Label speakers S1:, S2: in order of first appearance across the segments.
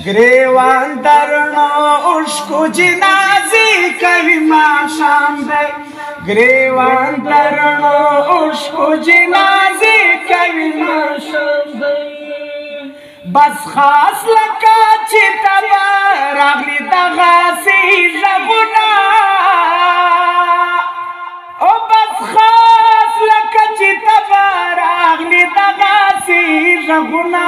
S1: گریوان درنو اشکو جنازی کوي ماښام دی گریوان درنو اشکو جنازی کوي ماښام دی بس خاص لکه چې تبه راغلي دغسې غږونه او بس خاص لکه چې تبه راغلي دغسې غږونه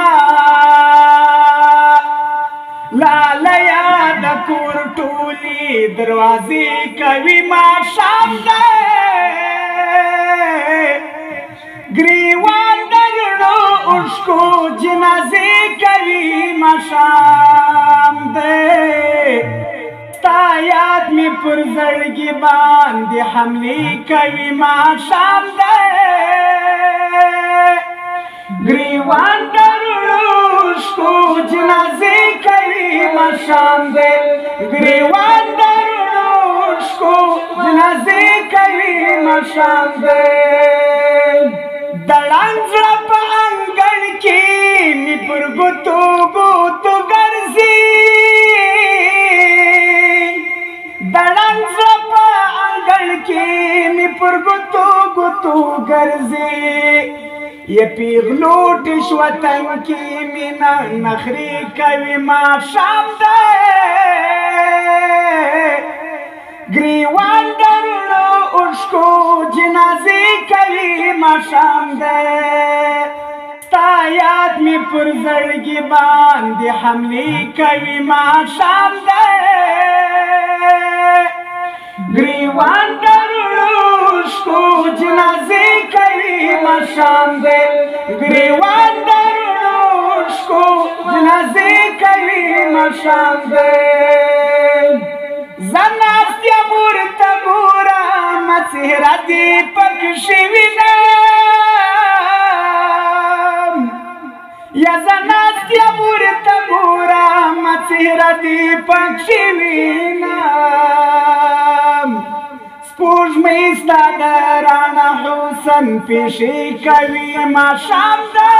S1: لالیا د کور ټولې دروازې کوي ماښام دی ګریوان د رڼو اوښکو جنازې کوي ماښام دی ستا یاد مې پر زړګي باندې حملې کوي ماښام دی ګریوان د رڼو اوښکو جنازې کوي ماښام دی ګریوان د رڼو اوښکو جنازې کوي ماښام دی د ړنګ زړه په انګړ کې مې پر ګوتو ګوتو ګرځي د ړنګ زړه په انګړ کې مې پر ګوتو ګوتو ګرځي یہ پیغلوټ شوطن کی مینا نخری کوي ماښام دی ګریوان د رڼو اوښکو جنازې کوي ماښام دی ستا یاد مې پر زړګي باندې حملې کوي ماښام دی ګریوان د رڼو اوښکو جنازې کوي ماښام دی ګریوان د رڼو اوښکو جنازې کوي ماښام دی زه ناست یم ورته ګورم څهره دې پکښې وینم یا زه ناست یم ورته ګورم څهره دې پکښې وینم سپوږمۍ ستا د رڼا حسن پیشې کوي ماښام دی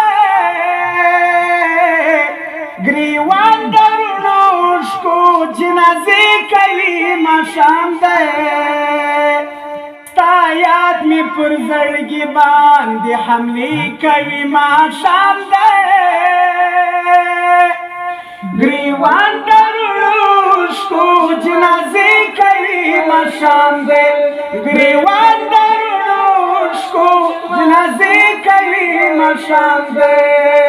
S1: ګریوان د رڼو اوښکو جنازې کوي ماښام دی ستا یاد مې پر زړګي باندې حملې کوي ماښام دی ګریوان د رڼو اوښکو جنازې کوي ماښام دی ګریوان د رڼو اوښکو جنازې کوي ماښام دی